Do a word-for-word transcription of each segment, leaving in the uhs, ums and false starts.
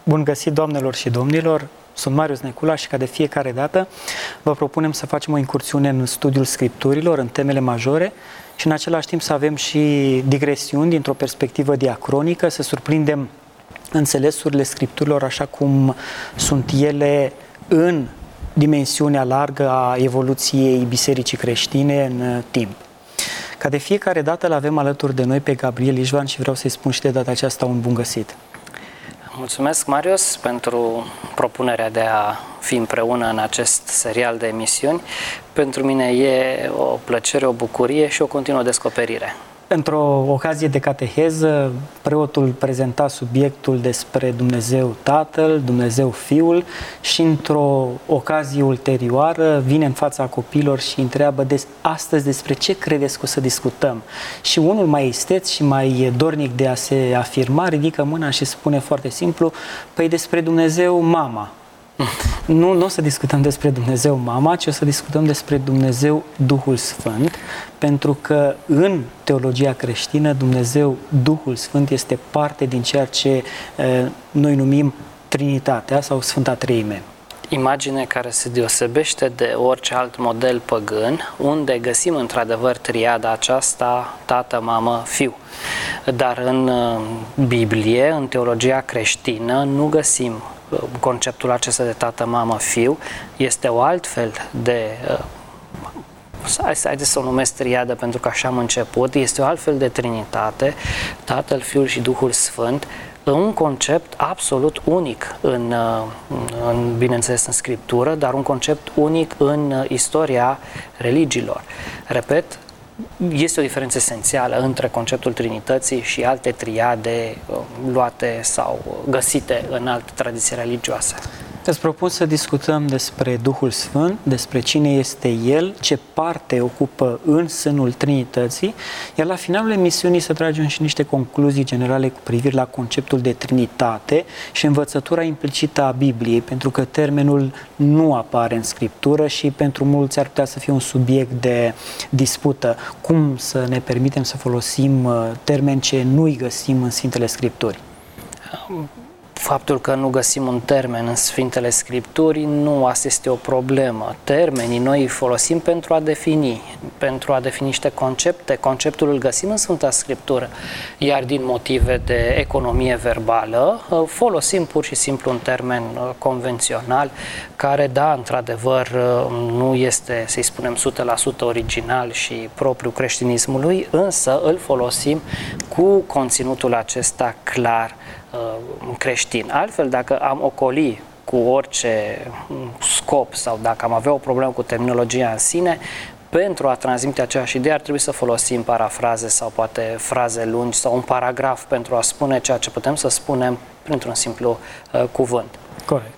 Bun găsit, doamnelor și domnilor! Sunt Marius Necula și, ca de fiecare dată, vă propunem să facem o incursiune în studiul Scripturilor, în temele majore și, în același timp, să avem și digresiuni dintr-o perspectivă diacronică, să surprindem înțelesurile Scripturilor așa cum sunt ele în dimensiunea largă a evoluției bisericii creștine în timp. Ca de fiecare dată, l-avem alături de noi pe Gabriel Ișvan și vreau să-i spun și de data aceasta un bun găsit. Mulțumesc, Marius, pentru propunerea de a fi împreună în acest serial de emisiuni. Pentru mine e o plăcere, o bucurie și o continuă descoperire. Într-o ocazie de cateheză, preotul prezenta subiectul despre Dumnezeu Tatăl, Dumnezeu Fiul și într-o ocazie ulterioară vine în fața copiilor și întreabă des, astăzi despre ce credeți că o să discutăm. Și unul mai isteț și mai dornic de a se afirma ridică mâna și spune foarte simplu, păi despre Dumnezeu Mama. Nu, nu o să discutăm despre Dumnezeu Mama, ci o să discutăm despre Dumnezeu Duhul Sfânt, pentru că în teologia creștină Dumnezeu Duhul Sfânt este parte din ceea ce e, noi numim Trinitatea sau Sfânta Treime. Imagine care se deosebește de orice alt model păgân, unde găsim într-adevăr triada aceasta, Tată, Mamă, Fiu. Dar în Biblie, în teologia creștină, nu găsim conceptul acesta de Tată, Mamă, Fiu. Este o altfel de... Haideți să o numesc triadă pentru că așa am început. Este o altfel de Trinitate, Tatăl, Fiul și Duhul Sfânt, un concept absolut unic în, în, bineînțeles, în Scriptură, dar un concept unic în istoria religiilor. Repet, este o diferență esențială între conceptul Trinității și alte triade luate sau găsite în alte tradiții religioase. Îți propun să discutăm despre Duhul Sfânt, despre cine este El, ce parte ocupă în sânul Trinității, iar la finalul emisiunii să tragem și niște concluzii generale cu privire la conceptul de Trinitate și învățătura implicită a Bibliei, pentru că termenul nu apare în Scriptură și pentru mulți ar putea să fie un subiect de dispută. Cum să ne permitem să folosim termeni ce nu-i găsim în Sfintele Scripturi? Faptul că nu găsim un termen în Sfintele Scripturi, nu asta este o problemă. Termenii noi îi folosim pentru a defini, pentru a defini niște concepte. Conceptul îl găsim în Sfânta Scriptură, iar din motive de economie verbală folosim pur și simplu un termen convențional care, da, într-adevăr, nu este, să-i spunem, o sută la sută original și propriu creștinismului, însă îl folosim cu conținutul acesta clar creștin. Altfel, dacă am ocoli cu orice scop sau dacă am avea o problemă cu terminologia în sine, pentru a transmite aceeași idee ar trebui să folosim parafraze sau poate fraze lungi sau un paragraf pentru a spune ceea ce putem să spunem printr-un simplu uh, cuvânt. Corect.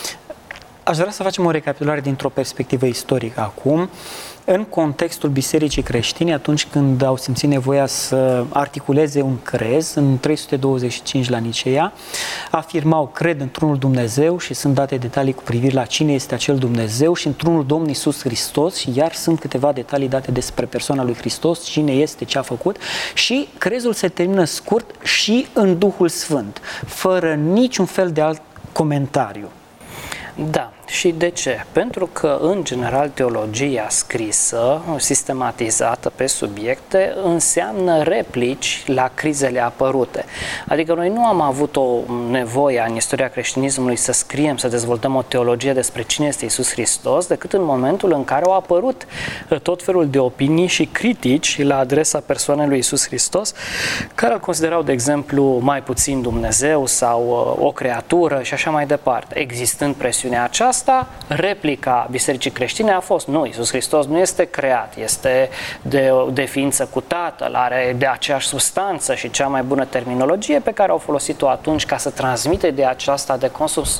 Aș vrea să facem o recapitulare dintr-o perspectivă istorică acum. În contextul bisericii creștine, atunci când au simțit nevoia să articuleze un crez, în trei sute douăzeci și cinci la Nicea, afirmau, cred într-unul Dumnezeu și sunt date detalii cu privire la cine este acel Dumnezeu și într-unul Domn Iisus Hristos și iar sunt câteva detalii date despre persoana lui Hristos, cine este, ce a făcut și crezul se termină scurt și în Duhul Sfânt, fără niciun fel de alt comentariu. Da. Și de ce? Pentru că, în general, teologia scrisă, sistematizată pe subiecte, înseamnă replici la crizele apărute. Adică noi nu am avut o nevoie în istoria creștinismului să scriem, să dezvoltăm o teologie despre cine este Iisus Hristos, decât în momentul în care au apărut tot felul de opinii și critici la adresa persoanei lui Iisus Hristos, care îl considerau, de exemplu, mai puțin Dumnezeu sau o creatură și așa mai departe. Existând presiunea aceasta, replica bisericii creștine a fost, nu, Iisus Hristos nu este creat, este de, de ființă cu Tatăl, are de aceeași substanță și cea mai bună terminologie pe care au folosit-o atunci ca să transmite de aceasta de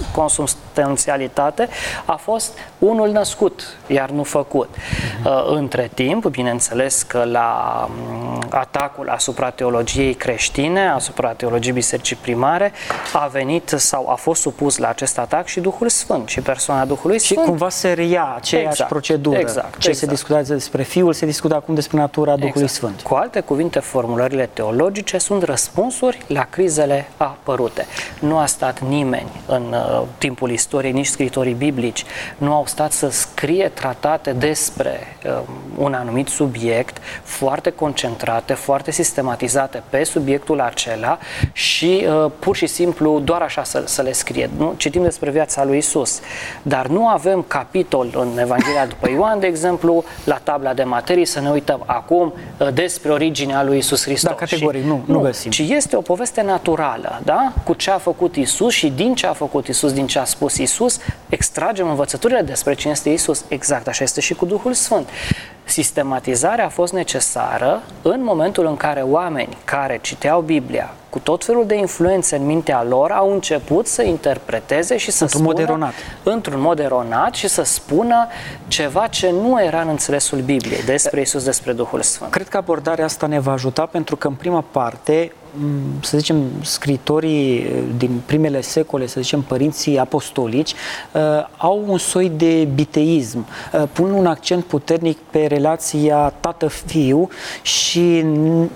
consubstanțialitate a fost unul născut, iar nu făcut. Uh-huh. Între timp, bineînțeles că la atacul asupra teologiei creștine, asupra teologiei bisericii primare, a venit sau a fost supus la acest atac și Duhul Sfânt și persoana persoana Duhului și Sfânt. Și cumva se reia aceeași exact, procedură. exact, Ce exact. se discută despre Fiul, se discută acum despre natura Duhului exact. Sfânt. Cu alte cuvinte, formulările teologice sunt răspunsuri la crizele apărute. Nu a stat nimeni în uh, timpul istoriei, nici scritorii biblici, nu au stat să scrie tratate despre uh, un anumit subiect, foarte concentrate, foarte sistematizate pe subiectul acela și uh, pur și simplu doar așa să, să le scrie. Nu? Citim despre viața lui Isus, dar nu avem capitol în Evanghelia după Ioan, de exemplu, la tabla de materii, să ne uităm acum uh, despre originea lui Isus Hristos. Da, categoric, și, nu, nu găsim. Ci este o poveste naturală, da? Cu ce a făcut Isus și din ce a făcut Isus, din ce a spus Isus, extragem învățăturile despre cine este Isus. Exact, așa este și cu Duhul Sfânt. Sistematizarea a fost necesară în momentul în care oameni care citeau Biblia cu tot felul de influențe în mintea lor au început să interpreteze și să într-un spună mod eronat. într-un mod eronat și să spună ceva ce nu era în înțelesul Bibliei despre Isus, despre Duhul Sfânt. Cred că abordarea asta ne va ajuta pentru că în prima parte, să zicem, scritorii din primele secole, să zicem părinții apostolici, au un soi de biteism, pun un accent puternic pe relația tată-fiu și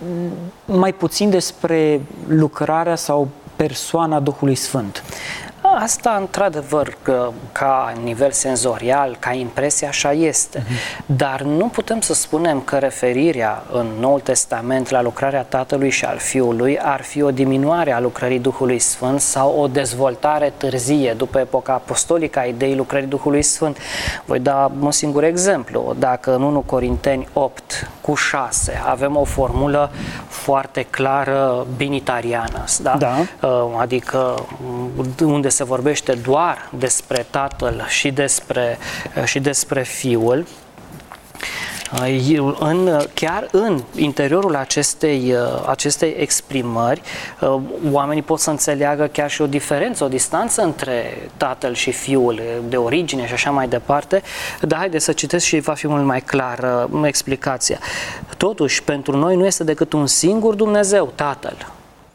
mai puțin despre lucrarea sau persoana Duhului Sfânt. Asta, într-adevăr, ca nivel senzorial, ca impresie, așa este. Uh-huh. Dar nu putem să spunem că referirea în Noul Testament la lucrarea Tatălui și al Fiului ar fi o diminuare a lucrării Duhului Sfânt sau o dezvoltare târzie după epoca apostolică a ideii lucrării Duhului Sfânt. Voi da un singur exemplu. Dacă în întâi Corinteni opt cu șase avem o formulă foarte clară binitariană, da? Da. Adică unde se vorbește doar despre Tatăl și despre, și despre Fiul, în, chiar în interiorul acestei, acestei exprimări, oamenii pot să înțeleagă chiar și o diferență, o distanță între Tatăl și Fiul, de origine și așa mai departe, dar haideți să citesc și va fi mult mai clar explicația. Totuși, pentru noi nu este decât un singur Dumnezeu, Tatăl,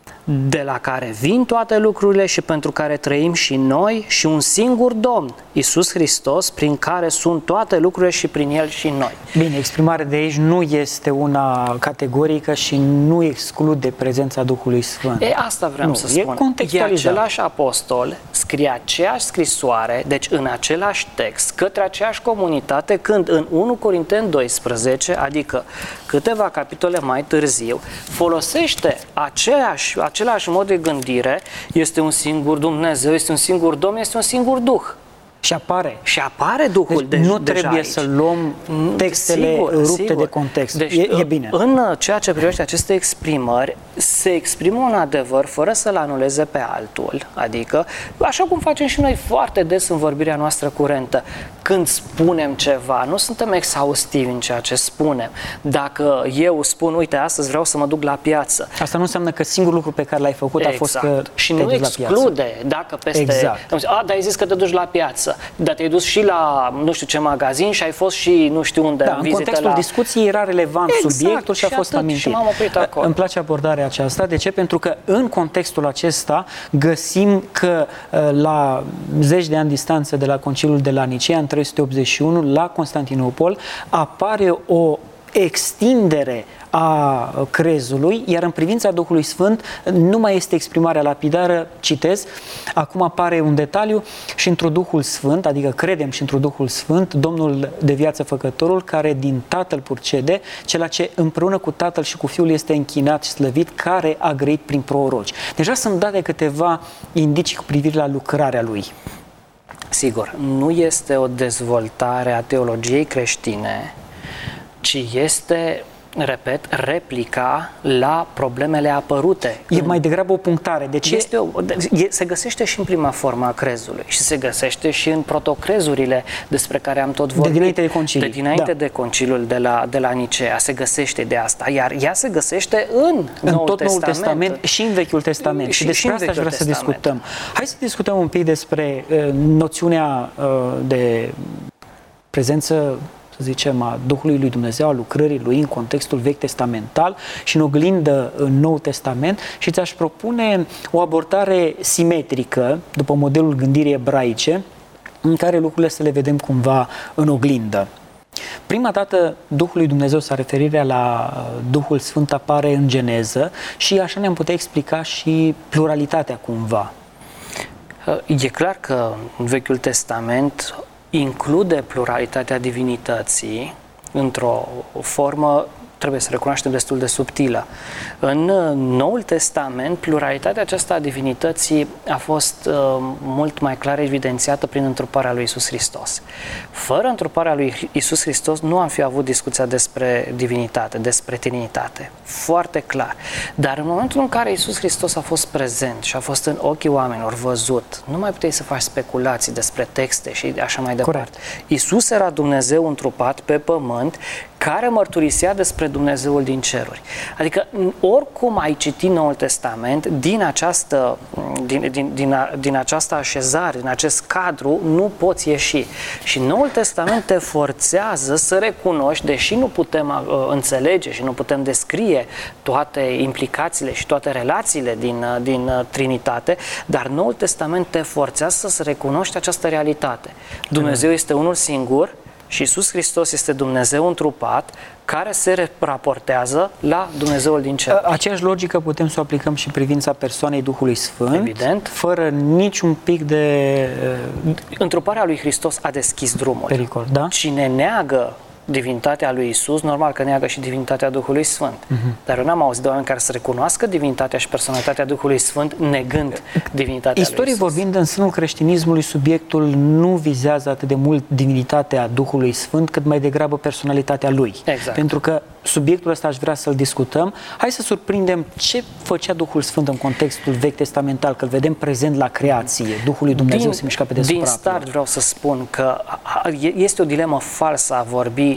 de la care vin toate lucrurile și pentru care trăim și noi, și un singur Domn, Iisus Hristos, prin care sunt toate lucrurile și prin El și noi. Bine, exprimarea de aici nu este una categorică și nu exclude prezența Duhului Sfânt. E, asta vreau nu, să spun. E contextualizat. E același apostol, scrie aceeași scrisoare, deci în același text, către aceeași comunitate, când în întâi Corinteni doisprezece, adică câteva capitole mai târziu, folosește aceeași același mod de gândire, este un singur Dumnezeu, este un singur Domn, este un singur Duh. Și apare. Și apare Duhul deci de, nu deja trebuie aici. Să luăm textele sigur, rupte sigur. de context. Deci, e, e bine. În ceea ce privește aceste exprimări, se exprimă un adevăr fără să-l anuleze pe altul. Adică, așa cum facem și noi foarte des în vorbirea noastră curentă, când spunem ceva, nu suntem exhaustivi în ceea ce spunem. Dacă eu spun, uite, astăzi vreau să mă duc la piață. Asta nu înseamnă că singurul lucru pe care l-ai făcut exact. a fost că și nu exclude dacă peste... Exact. A, dar ai zis că te duci la piață, dar te-ai dus și la nu știu ce magazin și ai fost și nu știu unde da, în în contextul la... discuției era relevant exact, subiectul și a și fost atât, amintit. Și m-am oprit acolo. Îmi place abordarea aceasta. De ce? Pentru că în contextul acesta găsim că la zeci de ani distanță de la Conciliul de la Nicea, în trei sute optzeci și unu, la Constantinopol, apare o extindere a crezului, iar în privința Duhului Sfânt nu mai este exprimarea lapidară, citez, acum apare un detaliu, și într-o Duhul Sfânt, adică credem și într-o Duhul Sfânt, Domnul de viață făcătorul, care din Tatăl purcede, cel ce împreună cu Tatăl și cu Fiul este închinat și slăvit, care a grăit prin proroci. Deja sunt date câteva indicii cu privire la lucrarea lui. Sigur, nu este o dezvoltare a teologiei creștine, ci este, repet, replica la problemele apărute. E mai degrabă o punctare. De ce? Este o, e, se găsește și în prima formă a crezului și se găsește și în protocrezurile despre care am tot vorbit. De dinainte de conciliu. De dinainte da. de conciliul de la, de la Nicea se găsește de asta, iar ea se găsește în, în Noul tot Testament. Noul Testament și în Vechiul Testament. Și, și despre și asta aș vrea Testament. să discutăm. Hai să discutăm un pic despre uh, noțiunea uh, de prezență, să zicem, a Duhului lui Dumnezeu, a lucrării lui în contextul vechi testamental și în oglindă în Nou Testament, și ți-aș propune o abordare simetrică după modelul gândirii ebraice, în care lucrurile să le vedem cumva în oglindă. Prima dată Duhul lui Dumnezeu sau referirea la Duhul Sfânt apare în Geneză și așa ne-am putea explica și pluralitatea cumva. E clar că Vechiul Testament include pluralitatea divinității într-o formă, trebuie să recunoaștem, destul de subtilă. În Noul Testament, pluralitatea aceasta a divinității a fost uh, mult mai clar evidențiată prin întruparea lui Iisus Hristos. Fără întruparea lui Iisus Hristos nu am fi avut discuția despre divinitate, despre trinitate. Foarte clar. Dar în momentul în care Iisus Hristos a fost prezent și a fost în ochii oamenilor văzut, nu mai puteai să faci speculații despre texte și așa mai departe. Corect. Iisus era Dumnezeu întrupat pe pământ, care mărturisea despre Dumnezeul din ceruri. Adică, oricum ai citit Noul Testament, din această, din, din, din, din această așezare, din acest cadru, nu poți ieși. Și Noul Testament te forțează să recunoști, deși nu putem uh, înțelege și nu putem descrie toate implicațiile și toate relațiile din, uh, din uh, Trinitate, dar Noul Testament te forțează să recunoști această realitate. Dumnezeu este unul singur, și Iisus Hristos este Dumnezeu întrupat, care se raportează la Dumnezeul din cer. Aceeași logică putem să o aplicăm și privința persoanei Duhului Sfânt, evident, fără niciun pic de... Întruparea lui Hristos a deschis drumul. Pericol, da? Cine neagă divinitatea lui Isus, normal că neagă și divinitatea Duhului Sfânt. Uh-huh. Dar eu n-am auzit de oameni care să recunoască divinitatea și personalitatea Duhului Sfânt negând divinitatea Istoric lui Isus. vorbind, în sânul creștinismului, subiectul nu vizează atât de mult divinitatea Duhului Sfânt, cât mai degrabă personalitatea lui. Exact. Pentru că subiectul ăsta aș vrea să-l discutăm. Hai să surprindem ce făcea Duhul Sfânt în contextul vechi testamental, că îl vedem prezent la creație. Duhul lui Dumnezeu din, se mișca pe deasupra. Din start vreau să spun că este o dilemă falsă a vorbi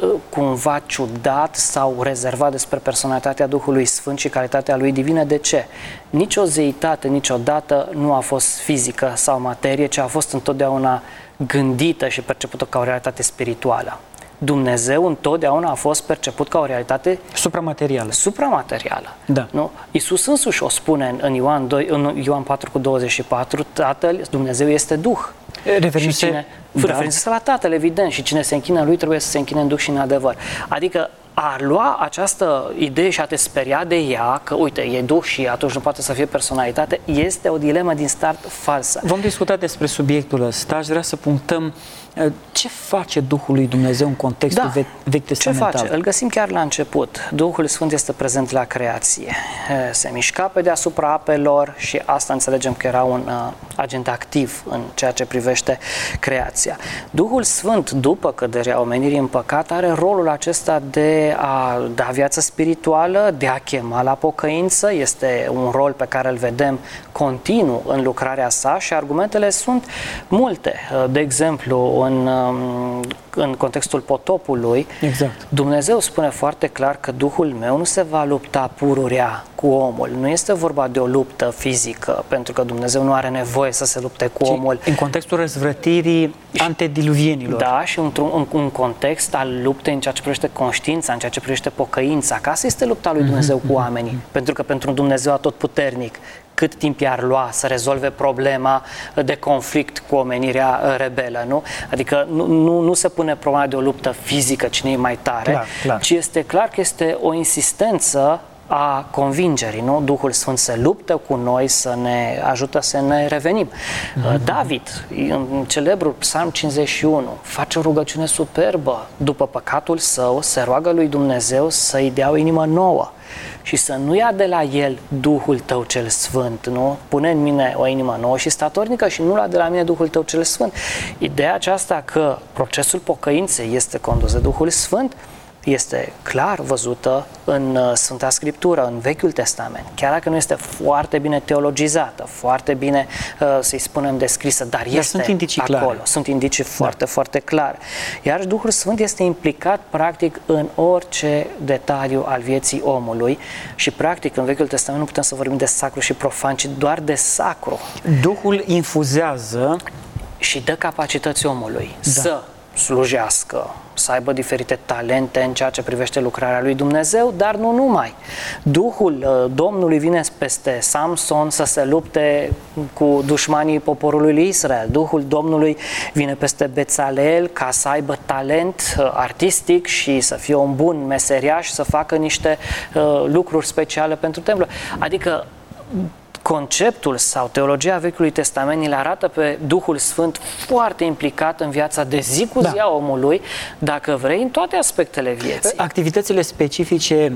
cumva ciudat sau rezervat despre personalitatea Duhului Sfânt și calitatea lui divină. De ce? Nici o zeitate niciodată nu a fost fizică sau materie, ci a fost întotdeauna gândită și percepută ca o realitate spirituală. Dumnezeu întotdeauna a fost perceput ca o realitate supramaterială. Supramaterială. Da. Nu? Iisus însuși o spune în Ioan, doi, în Ioan patru cu douăzeci și patru, Tatăl, Dumnezeu este Duh. Referindu-se cine, da. referindu-se la Tatăl, evident, și cine se închină lui trebuie să se închine în Duh și în adevăr. Adică a lua această idee și a te speria de ea, că uite, e Duh și atunci nu poate să fie personalitate, este o dilemă din start falsă. Vom discuta despre subiectul ăsta. Aș vrea să punctăm ce face Duhul lui Dumnezeu în contextul da. vechi, vechi testamental. Ce face? Îl găsim chiar la început. Duhul Sfânt este prezent la creație. Se mișca pe deasupra apelor și asta înțelegem că era un uh, agent activ în ceea ce privește creația. Duhul Sfânt, după căderea omenirii în păcat, are rolul acesta de a da viață spirituală, de a chema la pocăință. Este un rol pe care îl vedem continuu în lucrarea sa și argumentele sunt multe. De exemplu, în, în contextul potopului, exact. Dumnezeu spune foarte clar că Duhul meu nu se va lupta pururea cu omul. Nu este vorba de o luptă fizică, pentru că Dumnezeu nu are nevoie să se lupte cu ci omul. În contextul răzvrătirii antediluvienilor. Da, și într-un în, în context al luptei în ceea ce privește conștiința, în ceea ce privește pocăința. Că asta este lupta lui Dumnezeu mm-hmm. cu oamenii. Mm-hmm. Pentru că pentru un Dumnezeu atotputernic, cât timp i-ar lua să rezolve problema de conflict cu omenirea rebelă, nu? Adică nu, nu, nu se pune problema de o luptă fizică, cine e mai tare, clar, clar. ci este clar că este o insistență a convingerii, nu? Duhul Sfânt se luptă cu noi să ne ajută să ne revenim. Mm-hmm. David, în celebrul Psalm cincizeci și unu, face o rugăciune superbă. După păcatul său, se roagă lui Dumnezeu să-i dea o inimă nouă și să nu ia de la el Duhul tău cel Sfânt, nu? Pune în mine o inimă nouă și statornică și nu lua de la mine Duhul tău cel Sfânt. Ideea aceasta că procesul pocăinței este condus de Duhul Sfânt este clar văzută în Sfânta Scriptură, în Vechiul Testament, chiar dacă nu este foarte bine teologizată, foarte bine, să-i spunem, descrisă, dar este dar sunt indicii acolo. Clare. Sunt indicii foarte, da. foarte clare. Iar Duhul Sfânt este implicat, practic, în orice detaliu al vieții omului și, practic, în Vechiul Testament nu putem să vorbim de sacru și profan, ci doar de sacru. Duhul infuzează și dă capacități omului da. să slujească, să aibă diferite talente în ceea ce privește lucrarea lui Dumnezeu, dar nu numai. Duhul Domnului vine peste Samson să se lupte cu dușmanii poporului lui Israel. Duhul Domnului vine peste Bețaleel ca să aibă talent artistic și să fie un bun meseriaș, să facă niște uh, lucruri speciale pentru templu. Adică conceptul sau teologia Vechiului Testament îl arată pe Duhul Sfânt foarte implicat în viața de zi cu zi a omului, dacă vrei, în toate aspectele vieții. Activitățile specifice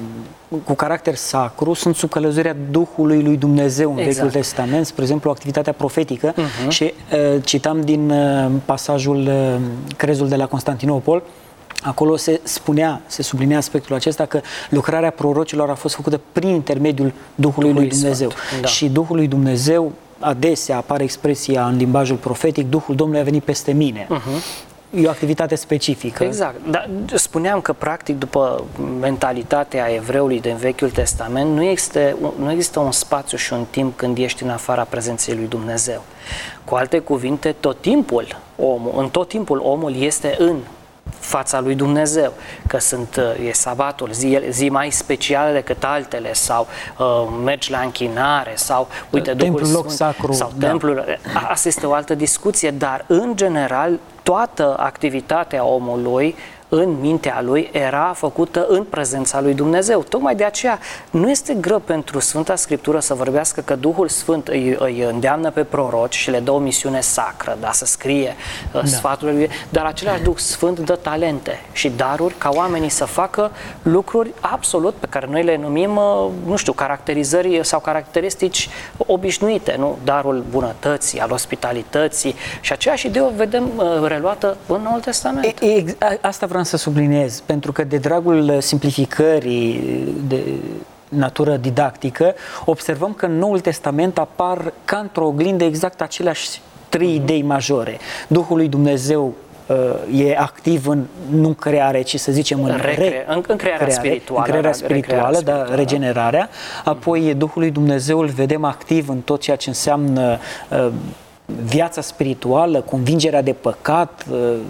cu caracter sacru sunt sub călăuzirea Duhului lui Dumnezeu în exact. Vechiul Testament, spre exemplu activitatea profetică uh-huh. și uh, citam din uh, pasajul uh, Crezul de la Constantinopol. Acolo se spunea, se sublinea aspectul acesta că lucrarea prorocilor a fost făcută prin intermediul Duhului lui Dumnezeu. Da. Și Duhul lui Dumnezeu, adesea apare expresia în limbajul profetic, Duhul Domnului a venit peste mine. Uh-huh. E o activitate specifică. Exact. Dar spuneam că, practic, după mentalitatea evreului din Vechiul Testament, nu există, nu există un spațiu și un timp când ești în afara prezenței lui Dumnezeu. Cu alte cuvinte, tot timpul omul, în tot timpul omul este în fața lui Dumnezeu, că sunt, e sabatul, zi, zi mai specială decât altele, sau uh, mergi la închinare, sau uite, templul Duhul loc Sfânt, sacru, sau da. templul, asta este o altă discuție, dar în general toată activitatea omului în mintea lui era făcută în prezența lui Dumnezeu. Tocmai de aceea nu este greu pentru Sfânta Scriptură să vorbească că Duhul Sfânt îi, îi îndeamnă pe proroci și le dă o misiune sacră, da, să scrie da. sfaturile lui, dar același Duh Sfânt dă talente și daruri ca oamenii să facă lucruri absolut pe care noi le numim, nu știu, caracterizări sau caracteristici obișnuite, nu? Darul bunătății, al ospitalității, și aceeași idee o vedem reluată în Noul Testament. E, e, asta vreau să subliniez, pentru că de dragul simplificării de natură didactică, observăm că în Noul Testament apar ca într-o oglindă exact aceleași trei idei majore. Duhul lui Dumnezeu uh, e activ în, nu în creare, ci să zicem în, Recre, re, în, în crearea creare, spirituală. în crearea spirituală, da, regenerarea. Apoi Duhul lui Dumnezeu îl vedem activ în tot ceea ce înseamnă uh, viața spirituală, convingerea de păcat,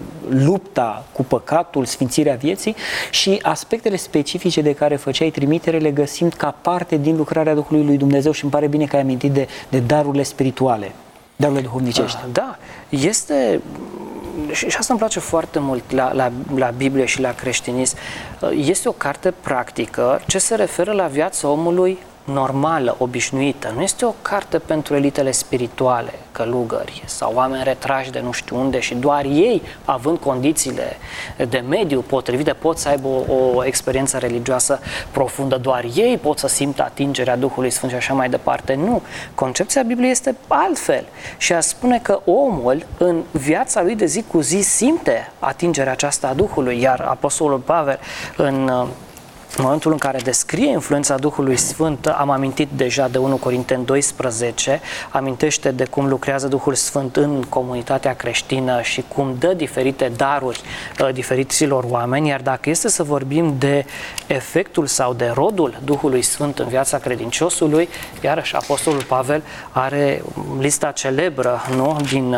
lupta cu păcatul, sfințirea vieții, și aspectele specifice de care făceai trimitere le găsim ca parte din lucrarea Duhului lui Dumnezeu și îmi pare bine că ai amintit de, de darurile spirituale, darurile duhovnicești. Da, este... Și asta îmi place foarte mult la, la, la Biblie și la creștinism. Este o carte practică ce se referă la viața omului normală, obișnuită. Nu este o carte pentru elitele spirituale, călugări sau oameni retrași de nu știu unde și doar ei, având condițiile de mediu potrivite, pot să aibă o, o experiență religioasă profundă. Doar ei pot să simtă atingerea Duhului Sfânt și așa mai departe. Nu. Concepția Bibliei este altfel și a spune că omul în viața lui de zi cu zi simte atingerea aceasta a Duhului, iar Apostolul Pavel în În momentul în care descrie influența Duhului Sfânt, am amintit deja de unu Corinteni doisprezece, amintește de cum lucrează Duhul Sfânt în comunitatea creștină și cum dă diferite daruri uh, diferiților oameni, iar dacă este să vorbim de efectul sau de rodul Duhului Sfânt în viața credinciosului, iarăși Apostolul Pavel are lista celebră, nu? din,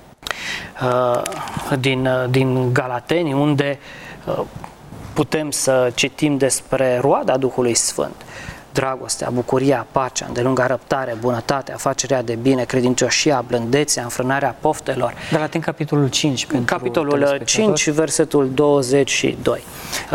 uh, din, uh, din Galateni, unde uh, putem să citim despre roada Duhului Sfânt: dragostea, bucuria, pacea, îndelunga răbdare, bunătatea, facerea de bine, credincioșia, blândețea, înfrânarea poftelor. Galaten, capitolul cinci. Pentru capitolul cinci, versetul douăzeci și doi.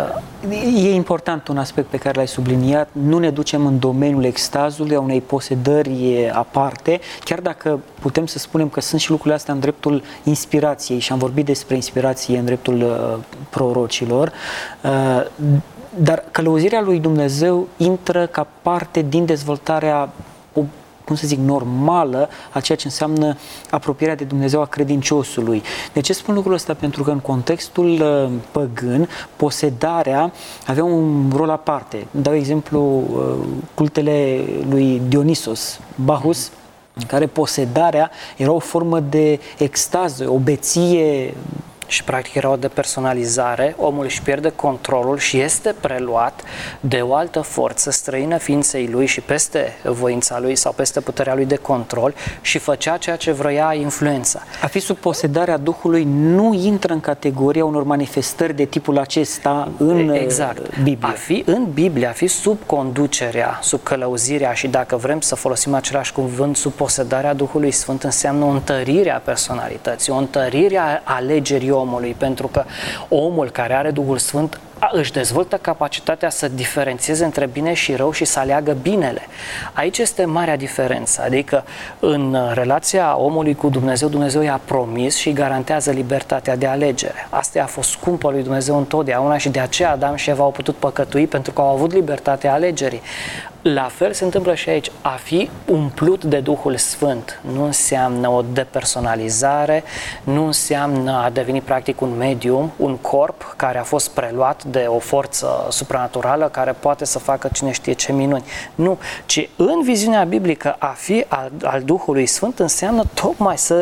E important un aspect pe care l-ai subliniat. Nu ne ducem în domeniul extazului, a unei posedări aparte, chiar dacă putem să spunem că sunt și lucrurile astea în dreptul inspirației, și am vorbit despre inspirație în dreptul uh, prorocilor. Uh, Dar călăuzirea lui Dumnezeu intră ca parte din dezvoltarea, cum să zic, normală a ceea ce înseamnă apropierea de Dumnezeu a credinciosului. De ce spun lucrul ăsta? Pentru că în contextul păgân, posedarea avea un rol aparte. Dau exemplu cultele lui Dionisos, Bacchus, în care posedarea era o formă de extază, o beție și practic era o depersonalizare, omul își pierde controlul și este preluat de o altă forță străină ființei lui și peste voința lui sau peste puterea lui de control și făcea ceea ce vroia influența. A fi sub posedarea Duhului nu intră în categoria unor manifestări de tipul acesta în exact. Biblie. A fi în Biblie, a fi sub conducerea, sub călăuzirea și dacă vrem să folosim același cuvânt, sub posedarea Duhului Sfânt înseamnă o întărire a personalității, o întărire a alegerii omului, pentru că omul care are Duhul Sfânt își dezvoltă capacitatea să diferențieze între bine și rău și să aleagă binele. Aici este marea diferență, adică în relația omului cu Dumnezeu, Dumnezeu i-a promis și îi garantează libertatea de alegere. Asta a fost scumpă lui Dumnezeu întotdeauna și de aceea Adam și Eva au putut păcătui, pentru că au avut libertatea alegerii. La fel se întâmplă și aici. A fi umplut de Duhul Sfânt nu înseamnă o depersonalizare, nu înseamnă a deveni practic un medium, un corp care a fost preluat de o forță supranaturală care poate să facă cine știe ce minuni. Nu, ci în viziunea biblică a fi al, al Duhului Sfânt înseamnă tocmai să,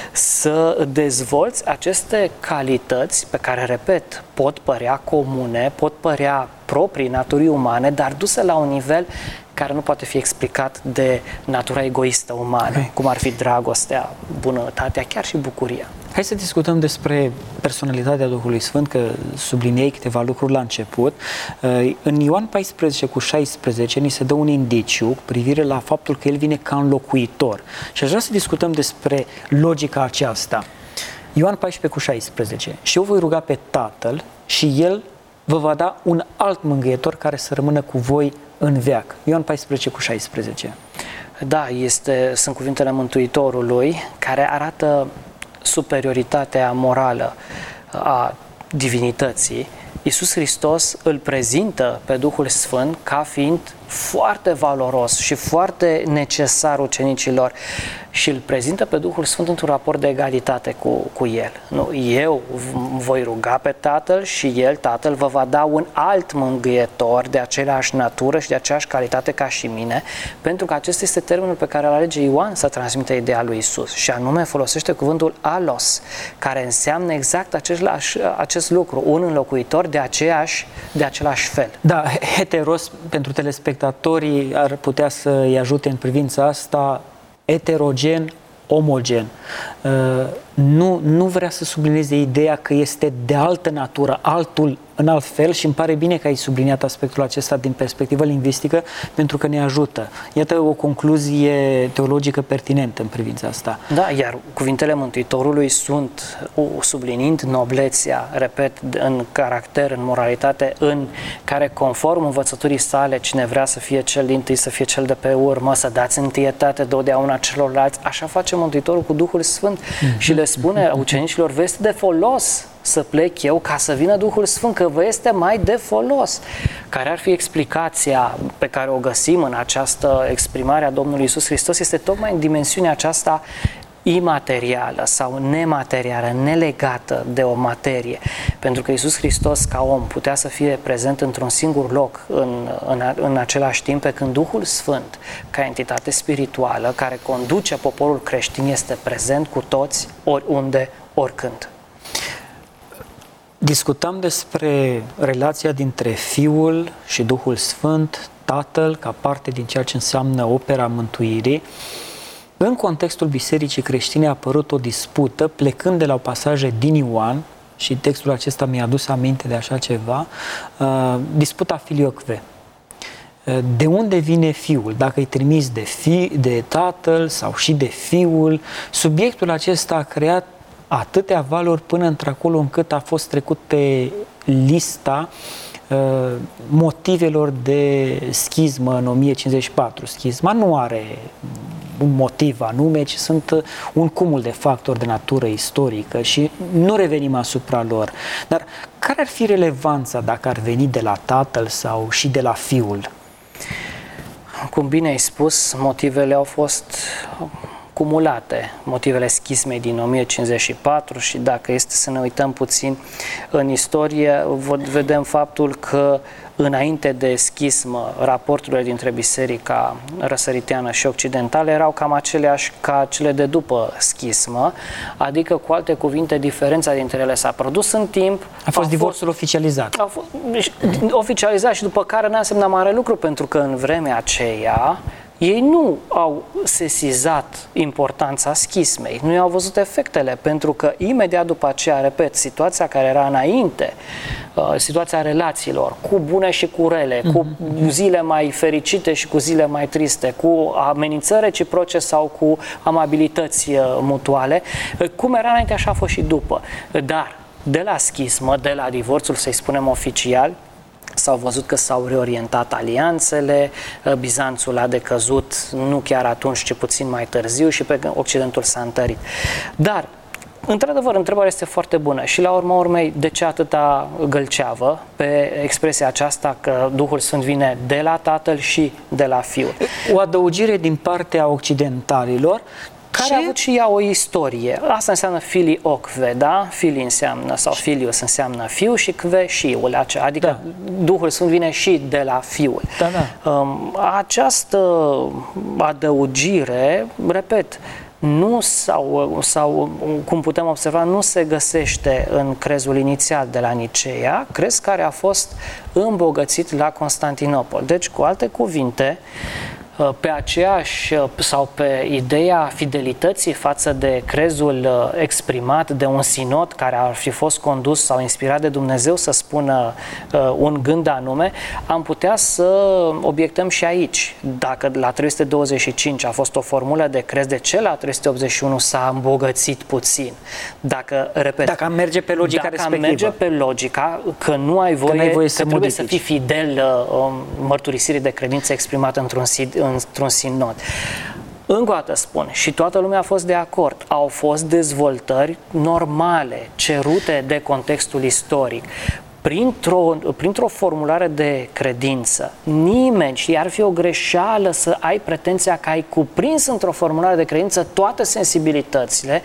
să dezvolți aceste calități pe care, repet, pot părea comune, pot părea proprii naturii umane, dar duse la un nivel care nu poate fi explicat de natura egoistă umană, okay. cum ar fi dragostea, bunătatea, chiar și bucuria. Hai să discutăm despre personalitatea Duhului Sfânt, că subliniei câteva lucruri la început. În Ioan paisprezece cu șaisprezece ni se dă un indiciu cu privire la faptul că El vine ca înlocuitor. Și aș vrea să discutăm despre logica aceasta. Ioan paisprezece cu șaisprezece. Și eu voi ruga pe Tatăl și El vă va da un alt mângâietor care să rămână cu voi în veac. Ioan paisprezece cu șaisprezece. Da, este, sunt cuvintele Mântuitorului care arată superioritatea morală a divinității. Iisus Hristos îl prezintă pe Duhul Sfânt ca fiind foarte valoros și foarte necesar ucenicilor și îl prezintă pe Duhul Sfânt într-un raport de egalitate cu, cu El. Nu, eu voi ruga pe Tatăl și El, Tatăl, vă va da un alt mângâietor de aceeași natură și de aceeași calitate ca și mine, pentru că acesta este termenul pe care îl alege Ioan să transmită ideea lui Iisus și anume folosește cuvântul alos, care înseamnă exact același, acest lucru, un înlocuitor de, aceeași, de același fel. Da, heteros pentru telespectatorii ar putea să-i ajute în privința asta, heterogen, omogen. Uh, nu, nu vrea să sublinieze ideea că este de altă natură, altul în alt fel și îmi pare bine că ai subliniat aspectul acesta din perspectivă lingvistică pentru că ne ajută. Iată o concluzie teologică pertinentă în privința asta. Da, iar cuvintele Mântuitorului sunt subliniind noblețea, repet, în caracter, în moralitate, în care conform învățăturii sale, cine vrea să fie cel dintâi, să fie cel de pe urmă, să dați întâietate totdeauna celorlalți, așa face Mântuitorul cu Duhul Sfânt mm-hmm. și le spune ucenicilor, vă este de folos să plec eu ca să vină Duhul Sfânt, că vă este mai de folos. Care ar fi explicația pe care o găsim în această exprimare a Domnului Iisus Hristos? Este tocmai în dimensiunea aceasta imaterială sau nematerială, nelegată de o materie. Pentru că Iisus Hristos ca om putea să fie prezent într-un singur loc în, în, în același timp, pe când Duhul Sfânt, ca entitate spirituală care conduce poporul creștin, este prezent cu toți, oriunde, oricând. Discutăm despre relația dintre Fiul și Duhul Sfânt, Tatăl, ca parte din ceea ce înseamnă opera mântuirii. În contextul bisericii creștine a apărut o dispută, plecând de la pasaje din Ioan, și textul acesta mi-a adus aminte de așa ceva, uh, disputa Filioque. Uh, de unde vine Fiul? Dacă e trimis de, fi, de Tatăl sau și de Fiul? Subiectul acesta a creat atâtea valori până într-acolo încât a fost trecut pe lista uh, motivelor de schismă în o mie cincizeci și patru. Schisma nu are un motiv anume, ci sunt un cumul de factori de natură istorică și nu revenim asupra lor. Dar care ar fi relevanța dacă ar veni de la Tatăl sau și de la Fiul? Cum bine ai spus, motivele au fost cumulate motivele schismei din o mie cincizeci și patru și dacă este să ne uităm puțin în istorie, vedem faptul că înainte de schismă, raporturile dintre biserica răsăriteană și occidentală erau cam aceleași ca cele de după schismă, adică, cu alte cuvinte, diferența dintre ele s-a produs în timp. A fost a divorțul fost, oficializat. A fost oficializat și după care n-a însemnat mare lucru, pentru că în vremea aceea ei nu au sesizat importanța schismei, nu i-au văzut efectele, pentru că imediat după aceea, repet, situația care era înainte, situația relațiilor, cu bune și cu rele, mm-hmm. cu zile mai fericite și cu zile mai triste, cu amenințări reciproce sau cu amabilități mutuale, cum era înainte, așa a fost și după. Dar de la schismă, de la divorțul, să-i spunem oficial, s-au văzut că s-au reorientat alianțele, Bizanțul a decăzut nu chiar atunci, ci puțin mai târziu și pe Occidentul s-a întărit. Dar, într-adevăr, întrebarea este foarte bună și la urma urmei, de ce atâta gălceavă pe expresia aceasta că Duhul Sfânt vine de la Tatăl și de la Fiul? O adăugire din partea occidentalilor, care ce? a avut și ea o istorie. Asta înseamnă filii-ocve, da? Filii înseamnă, sau filius înseamnă fiu și cve șiul, adică da. Duhul Sfânt vine și de la Fiul. Da, da. Această adăugire, repet, nu sau, sau, cum putem observa, nu se găsește în crezul inițial de la Niceea, crez care a fost îmbogățit la Constantinopol. Deci, cu alte cuvinte, pe aceeași sau pe ideea fidelității față de crezul exprimat de un sinod care ar fi fost condus sau inspirat de Dumnezeu să spună un gând anume, am putea să obiectăm și aici. Dacă la trei sute douăzeci și cinci a fost o formulă de crez, de ce la trei sute optzeci și unu s-a îmbogățit puțin? Dacă, repet, dacă merge pe logica dacă respectivă. merge pe logica că nu ai voie, că, voie că să trebuie modifici. să fii fidel uh, mărturisirii de credință exprimată într-un sid într-un sinod. Încă o dată spun, și toată lumea a fost de acord, au fost dezvoltări normale, cerute de contextul istoric. Printr-o, printr-o formulare de credință, nimeni, și ar fi o greșeală să ai pretenția că ai cuprins într-o formulare de credință toate sensibilitățile,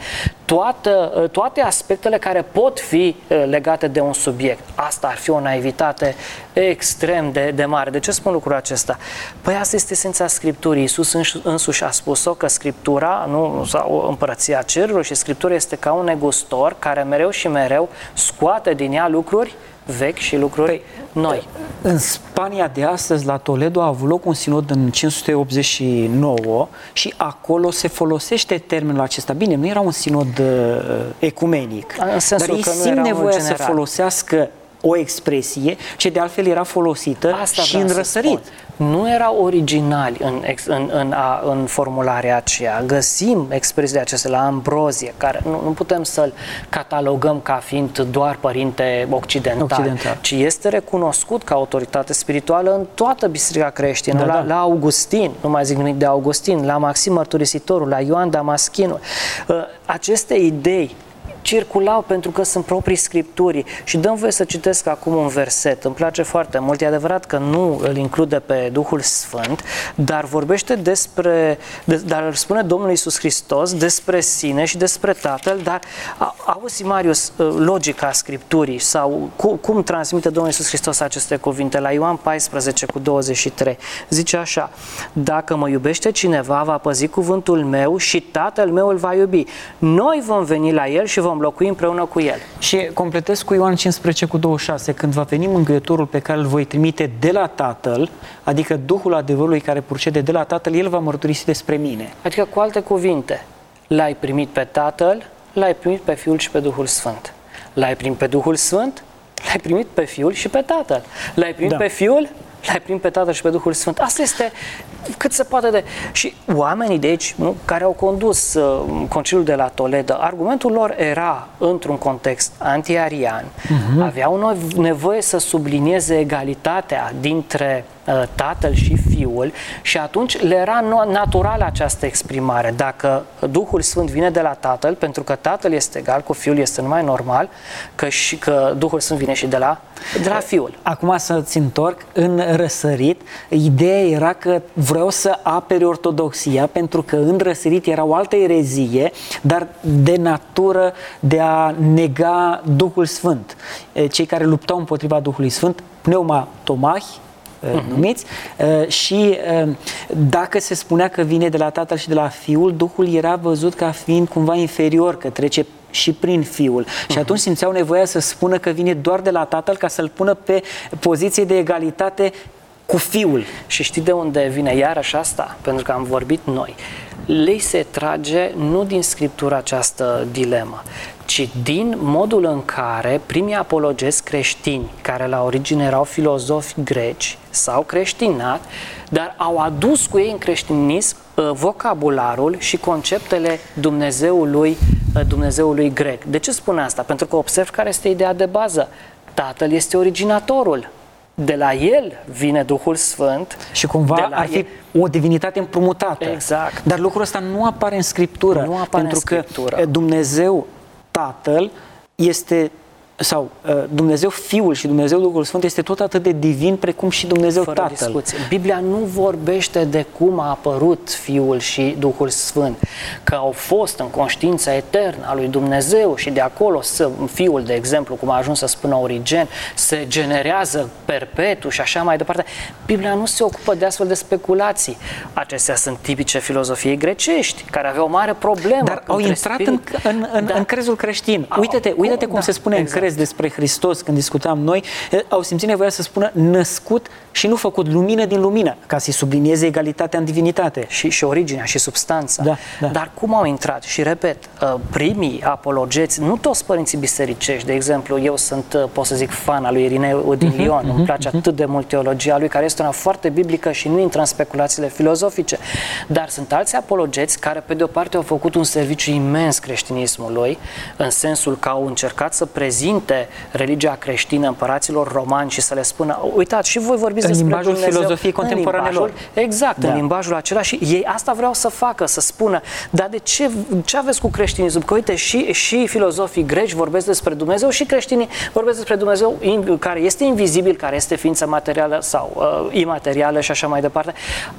toată, toate aspectele care pot fi legate de un subiect. Asta ar fi o naivitate extrem de, de mare. De ce spun lucrul acesta? Păi asta este esența Scripturii. Iisus însuși a spus-o că Scriptura, nu, sau Împărăția Cerurilor, și Scriptura este ca un negustor care mereu și mereu scoate din ea lucruri vechi și lucruri păi, noi. În Spania de astăzi, la Toledo, a avut loc un sinod în cinci sute optzeci și nouă și acolo se folosește termenul acesta. Bine, nu era un sinod uh, ecumenic, în sensul dar ei că nu simt era nevoia general. să folosească o expresie ce de altfel era folosită Asta și în răsărit. Nu erau originali în, în, în, a, în formularea aceea. Găsim expresiile acestea la Ambrozie, care nu, nu putem să-l catalogăm ca fiind doar părinte occidental, occidental, ci este recunoscut ca autoritate spirituală în toată biserica creștină. Da, la, da. la Augustin, nu mai zic nimic de Augustin, la Maxim Mărturisitorul, la Ioan Damaschinul. Aceste idei circulau pentru că sunt proprii Scripturii. Și dăm voie să citesc acum un verset. Îmi place foarte mult. E adevărat că nu îl include pe Duhul Sfânt, dar vorbește despre, de, dar îl spune Domnul Iisus Hristos despre sine și despre Tatăl, dar auzi, Marius, logica Scripturii sau cum, cum transmite Domnul Iisus Hristos aceste cuvinte. La Ioan paisprezece cu douăzeci și trei zice așa: dacă mă iubește cineva, va păzi cuvântul meu și Tatăl meu îl va iubi. Noi vom veni la el și vom locui împreună cu el. Și completez cu Ioan cincisprezece cu douăzeci și șase, când va veni Mângâietorul pe care îl voi trimite de la Tatăl, adică Duhul adevărului care procede de la Tatăl, el va mărturisi despre mine. Adică, cu alte cuvinte, l-ai primit pe Tatăl, l-ai primit pe Fiul și pe Duhul Sfânt. L-ai primit pe Duhul Sfânt, l-ai primit pe Fiul și pe Tatăl. L-ai primit da. pe Fiul, l-ai primit pe Tatăl și pe Duhul Sfânt. Asta este cât se poate de... Și oamenii de aici, nu, care au condus uh, conciliul de la Toledo, argumentul lor era într-un context anti-arian. Uh-huh. Aveau nevoie să sublinieze egalitatea dintre Tatăl și Fiul, și atunci le era naturală această exprimare. Dacă Duhul Sfânt vine de la Tatăl, pentru că Tatăl este egal cu Fiul, este numai normal că, și, că Duhul Sfânt vine și de la, de la Fiul. Acum să-ți întorc în răsărit. Ideea era că vreau să apere ortodoxia, pentru că în răsărit era o altă erezie, dar de natură de a nega Duhul Sfânt. Cei care luptau împotriva Duhului Sfânt, pneumatomahi, uh-huh. numiți, și dacă se spunea că vine de la Tatăl și de la Fiul, Duhul era văzut ca fiind cumva inferior, că trece și prin Fiul. Uh-huh. Și atunci simțeau nevoia să spună că vine doar de la Tatăl, ca să-L pună pe poziție de egalitate cu Fiul. Și știi de unde vine iarăși asta? Pentru că am vorbit noi. Lei se trage nu din Scriptură această dilemă, ci din modul în care primii apologezi creștini, care la origine erau filozofi greci, s-au creștinat, dar au adus cu ei în creștinism vocabularul și conceptele Dumnezeului, Dumnezeului grec. De ce spun asta? Pentru că observ care este ideea de bază. Tatăl este originatorul. De la el vine Duhul Sfânt. Și cumva ar fi el o divinitate împrumutată. Exact. Dar lucrul ăsta nu apare în Scriptură. Nu apare pentru în Scriptură. Că Dumnezeu Tatăl este, sau Dumnezeu Fiul și Dumnezeu Duhul Sfânt este tot atât de divin precum și Dumnezeu Fără Tatăl. Discuție. Biblia nu vorbește de cum a apărut Fiul și Duhul Sfânt, că au fost în conștiința eternă a lui Dumnezeu și de acolo să, Fiul, de exemplu, cum a ajuns să spună Origen, se generează perpetu și așa mai departe. Biblia nu se ocupă de astfel de speculații. Acestea sunt tipice filozofiei grecești, care aveau o mare problemă. Dar au intrat spirit... în, în, în, da. în crezul creștin. Uite-te, uite-te cum da, se spune exact. în crez despre Hristos, când discutam noi, au simțit nevoia să spună născut și nu făcut, lumină din lumină, ca să-i sublinieze egalitatea în divinitate. Și, și originea și substanța. Da, da. Dar cum au intrat? Și repet, primii apologeți, nu toți părinții bisericești, de exemplu, eu sunt, pot să zic, fan al lui Irineu din uh-huh, Lion, uh-huh, îmi place uh-huh. atât de mult teologia lui, care este una foarte biblică și nu intră în speculațiile filozofice. Dar sunt alți apologeți care, pe de o parte, au făcut un serviciu imens creștinismului, în sensul că au încercat să prezinte religia creștină împăraților romani și să le spună, uitați, și voi vorbiți în despre limbajul Dumnezeu, filozofiei contemporane lor. Exact, da. în limbajul acela, și ei asta vreau să facă, să spună, dar de ce, ce aveți cu creștinismul? Că uite, și, și filozofii greci vorbesc despre Dumnezeu și creștinii vorbesc despre Dumnezeu care este invizibil, care este ființă materială sau uh, imaterială și așa mai departe,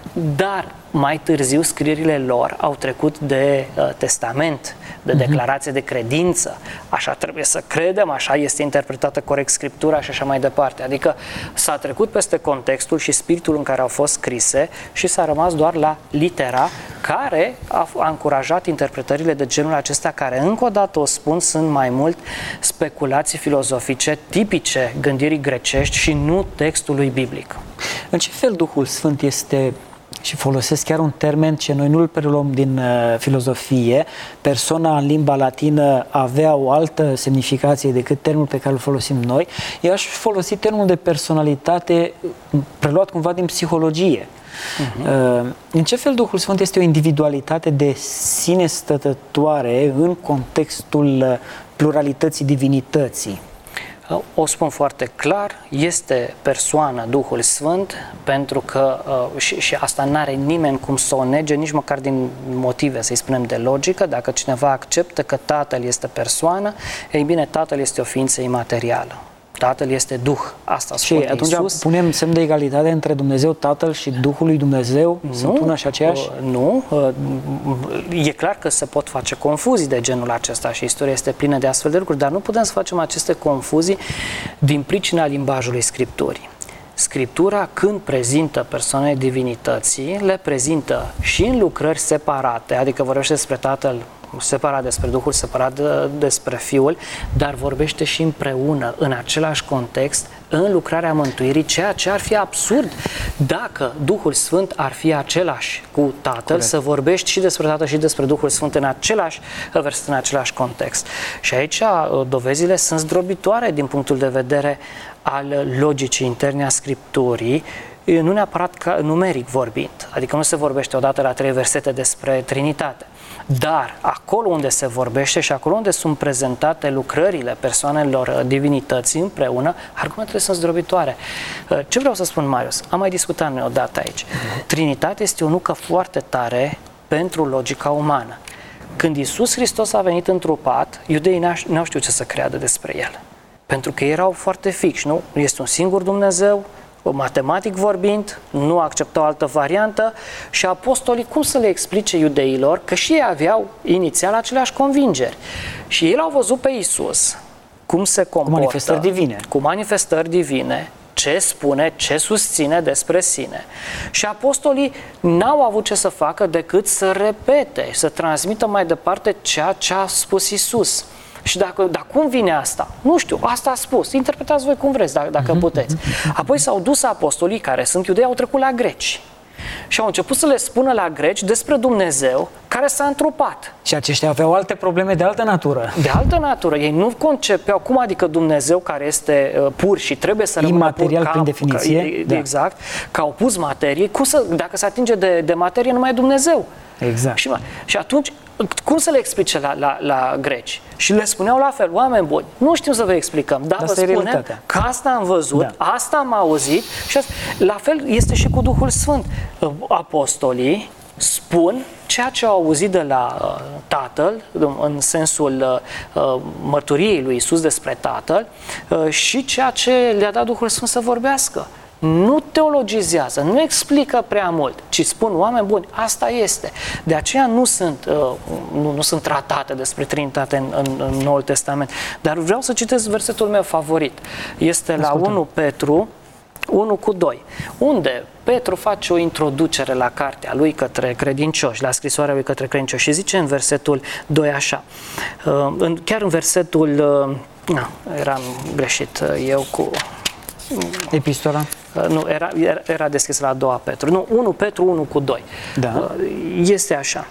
dar mai târziu scrierile lor au trecut de uh, testament, de declarație de credință, așa trebuie să credem, așa este interpretată corect Scriptura și așa mai departe. Adică s-a trecut peste contextul și spiritul în care au fost scrise și s-a rămas doar la litera, care a, a încurajat interpretările de genul acesta, care, încă o dată o spun, sunt mai mult speculații filozofice tipice gândirii grecești și nu textului biblic. În ce fel Duhul Sfânt este, și folosesc chiar un termen ce noi nu îl preluăm din uh, filozofie, persoana în limba latină avea o altă semnificație decât termenul pe care îl folosim noi, eu aș folosi termenul de personalitate preluat cumva din psihologie. Uh-huh. Uh, în ce fel Duhul Sfânt este o individualitate de sine stătătoare în contextul pluralității divinității? O spun foarte clar, este persoană Duhul Sfânt, pentru că, și, și asta n-are nimeni cum să o nege, nici măcar din motive, să-i spunem, de logică. Dacă cineva acceptă că Tatăl este persoană, ei bine, Tatăl este o ființă imaterială. Tatăl este Duh. Asta spune Iisus. Și atunci punem semn de egalitate între Dumnezeu Tatăl și Duhul lui Dumnezeu? Nu, sunt una și aceeași? Nu. E clar că se pot face confuzii de genul acesta și istoria este plină de astfel de lucruri, dar nu putem să facem aceste confuzii din pricina limbajului Scripturii. Scriptura, când prezintă persoanele divinității, le prezintă și în lucrări separate, adică vorbește despre Tatăl separat, despre Duhul separat, de, despre Fiul, dar vorbește și împreună, în același context, în lucrarea mântuirii, ceea ce ar fi absurd dacă Duhul Sfânt ar fi același cu Tatăl, Corect. Să vorbești și despre Tatăl și despre Duhul Sfânt în același verset, în același context. Și aici dovezile sunt zdrobitoare din punctul de vedere al logicii interne a Scripturii nu neapărat ca, numeric vorbind, adică nu se vorbește odată la trei versete despre Trinitate, dar acolo unde se vorbește și acolo unde sunt prezentate lucrările persoanelor divinității împreună, argumentele sunt zdrobitoare. Ce vreau să spun, Marius? Am mai discutat noi odată aici. Trinitate este o nucă foarte tare pentru logica umană. Când Iisus Hristos a venit întrupat, iudeii n-au știut ce să creadă despre El. Pentru că erau foarte fixi, nu? Este un singur Dumnezeu, matematic vorbind, nu acceptau altă variantă și apostolii cum să le explice iudeilor că și ei aveau inițial aceleași convingeri. Și ei l-au văzut pe Iisus, cum se comportă, cu manifestări divine. Cu manifestări divine, ce spune, ce susține despre sine. Și apostolii n-au avut ce să facă decât să repete, să transmită mai departe ceea ce a spus Iisus. Și dacă, dar cum vine asta? Nu știu, asta a spus. Interpretați voi cum vreți, dacă, dacă puteți. Apoi s-au dus apostolii, care sunt iudei, au trecut la greci. Și au început să le spună la greci despre Dumnezeu care s-a întrupat. Și aceștia aveau alte probleme de altă natură. De altă natură. Ei nu concepeau cum adică Dumnezeu care este uh, pur și trebuie să rămână imaterial pur, prin ca, definiție. Ca, exact. Da. Că au pus materie. Cum să, dacă se atinge de, de materie, nu mai e Dumnezeu. Exact. Și, și atunci, cum să le explice la, la, la greci? Și le spuneau la fel, oameni buni, nu știm să vă explicăm, dar vă spunem că asta am văzut, da. Asta am auzit și asta, la fel este și cu Duhul Sfânt. Apostolii spun ceea ce au auzit de la uh, Tatăl, în sensul uh, mărturiei lui Iisus despre Tatăl uh, și ceea ce le-a dat Duhul Sfânt să vorbească. Nu teologizează, nu explică prea mult, ci spun, oameni buni, asta este. De aceea nu sunt, uh, nu, nu sunt tratate despre Trinitate în, în, în Noul Testament. Dar vreau să citesc versetul meu favorit. Este la Ascultăm. unu Petru unu cu doi, unde Petru face o introducere la cartea lui către credincioși, la scrisoarea lui către credincioși și zice în versetul doi așa, uh, chiar în versetul, uh, na, eram greșit eu cu... Epistola? Nu, era, era deschis la a doua Petru. Nu, unu Petru unu cu doi. Da. Este așa.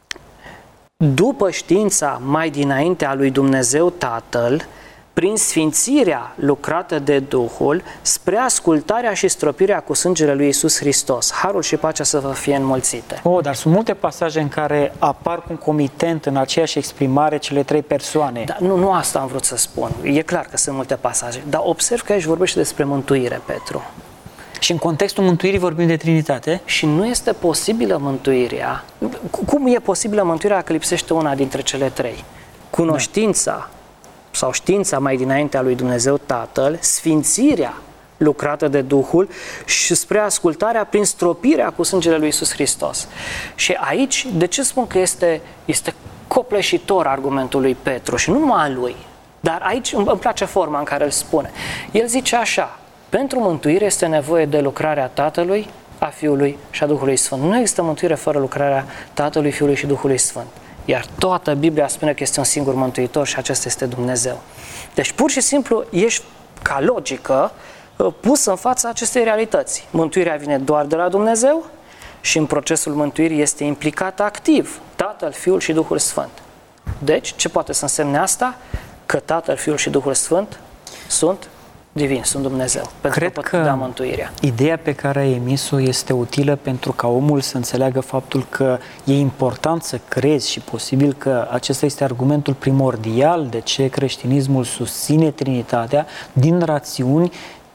După știința mai dinainte a lui Dumnezeu Tatăl, prin sfințirea lucrată de Duhul, spre ascultarea și stropirea cu sângele lui Iisus Hristos. Harul și pacea să vă fie înmulțite. Oh, dar sunt multe pasaje în care apar concomitent în aceeași exprimare cele trei persoane. Da, nu, nu asta am vrut să spun. E clar că sunt multe pasaje, dar observ că aici vorbește despre mântuire, Petru. Și în contextul mântuirii vorbim de Trinitate? Și nu este posibilă mântuirea. Cum e posibilă mântuirea dacă lipsește una dintre cele trei? Cunoștința, da. sau știința mai dinainte a lui Dumnezeu Tatăl, sfințirea lucrată de Duhul și spre ascultarea prin stropirea cu sângele lui Iisus Hristos. Și aici, de ce spun că este, este copleșitor argumentul lui Petru și nu numai a lui, dar aici îmi place forma în care îl spune. El zice așa, pentru mântuire este nevoie de lucrarea Tatălui, a Fiului și a Duhului Sfânt. Nu există mântuire fără lucrarea Tatălui, Fiului și Duhului Sfânt. Iar toată Biblia spune că este un singur mântuitor și acesta este Dumnezeu. Deci pur și simplu ești ca logică pus în fața acestei realități. Mântuirea vine doar de la Dumnezeu și în procesul mântuirii este implicat activ Tatăl, Fiul și Duhul Sfânt. Deci, ce poate să însemne asta? Că Tatăl, Fiul și Duhul Sfânt sunt divin, sunt Dumnezeu, pentru Cred că pot că da mântuirea. Ideea pe care ai emis-o este utilă pentru ca omul să înțeleagă faptul că e important să crezi și posibil că acesta este argumentul primordial de ce creștinismul susține Trinitatea din rațiuni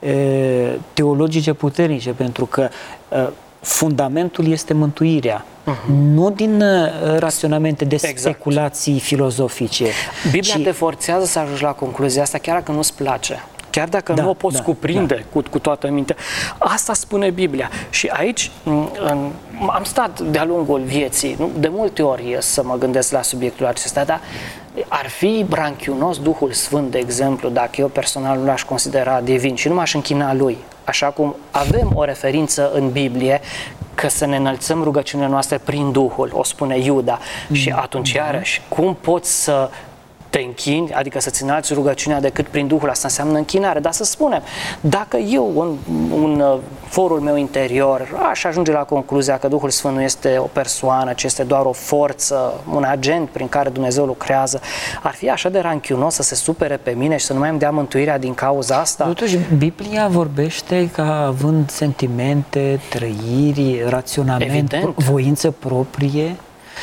e, teologice puternice, pentru că e, fundamentul este mântuirea, uh-huh. nu din uh, raționamente de exact. speculații filozofice. Biblia ci... te forțează să ajungi la concluzia asta chiar dacă nu-ți place. Chiar dacă da, nu o poți da, cuprinde da. Cu, cu toată mintea. Asta spune Biblia. Și aici în, am stat de-a lungul vieții, nu, de multe ori să mă gândesc la subiectul acesta, dar ar fi branchiunos Duhul Sfânt, de exemplu, dacă eu personal nu l-aș considera divin și nu m-aș închina lui. Așa cum avem o referință în Biblie că să ne înălțăm rugăciunile noastre prin Duhul, o spune Iuda. Mm. Și atunci, iarăși, cum poți să te închini, adică să-ți înalți rugăciunea decât prin Duhul, asta înseamnă închinare. Dar să spunem, dacă eu în, în forul meu interior aș ajunge la concluzia că Duhul Sfânt nu este o persoană, ci este doar o forță, un agent prin care Dumnezeu lucrează, ar fi așa de ranchiunos să se supere pe mine și să nu mai îmi dea mântuirea din cauza asta? Totuși, Biblia vorbește ca având sentimente, trăiri, raționament, Evident. voință proprie.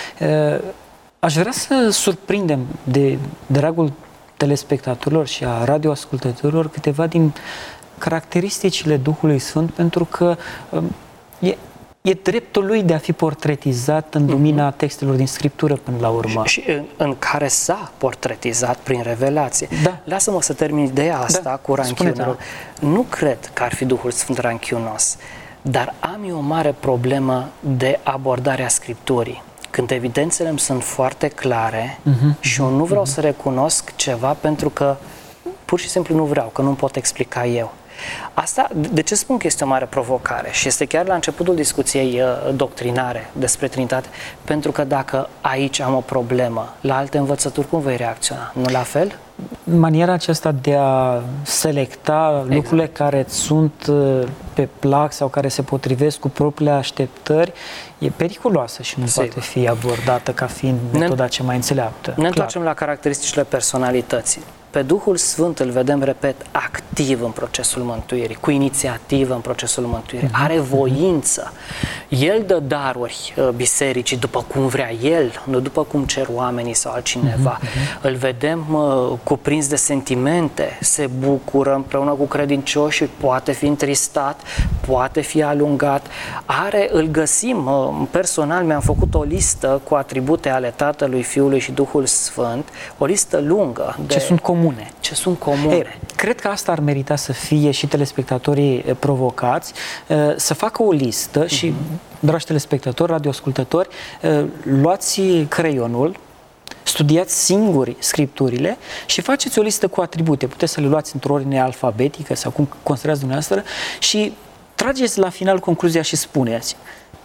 Aș vrea să surprindem de dragul telespectatorilor și a radioascultătorilor câteva din caracteristicile Duhului Sfânt, pentru că e, e dreptul lui de a fi portretizat în lumina textelor din Scriptură până la urmă. Și, și în, în care s-a portretizat prin revelație. Da. Lasă-mă să termin ideea asta Da. cu ranchiuna. Spune-te, rog. Nu cred că ar fi Duhul Sfânt ranchiunos, dar am eu o mare problemă de abordarea Scripturii. Când evidențele îmi sunt foarte clare uh-huh. și eu nu vreau uh-huh. să recunosc ceva pentru că pur și simplu nu vreau, că nu pot explica eu. Asta, de ce spun că este o mare provocare? Și este chiar la începutul discuției uh, doctrinare despre Trinitate, pentru că dacă aici am o problemă, la alte învățături cum vei reacționa? Nu la fel? Maniera aceasta de a selecta exact. lucrurile care sunt pe plac sau care se potrivesc cu propriile așteptări e periculoasă și nu Sigur. poate fi abordată ca fiind metoda ne, cea mai înțeleaptă. Ne întoarcem la caracteristicile personalității. Pe Duhul Sfânt îl vedem, repet, activ în procesul mântuirii, cu inițiativă în procesul mântuirii, uh-huh. are voință. El dă daruri bisericii după cum vrea El, nu după cum cer oamenii sau altcineva. Uh-huh. Îl vedem uh, cuprins de sentimente, se bucură împreună cu credincioșii, poate fi întristat, poate fi alungat. Are, îl găsim, uh, personal mi-am făcut o listă cu atribute ale Tatălui, Fiului și Duhul Sfânt, o listă lungă. De... Ce sunt comune. Ce sunt comune. E, cred că asta ar merita să fie și telespectatorii provocați, să facă o listă și, uh-huh. dragi telespectatori, radioascultători, luați creionul, studiați singuri Scripturile și faceți o listă cu atribute. Puteți să le luați într-o ordine alfabetică sau cum considerați dumneavoastră și trageți la final concluzia și spuneți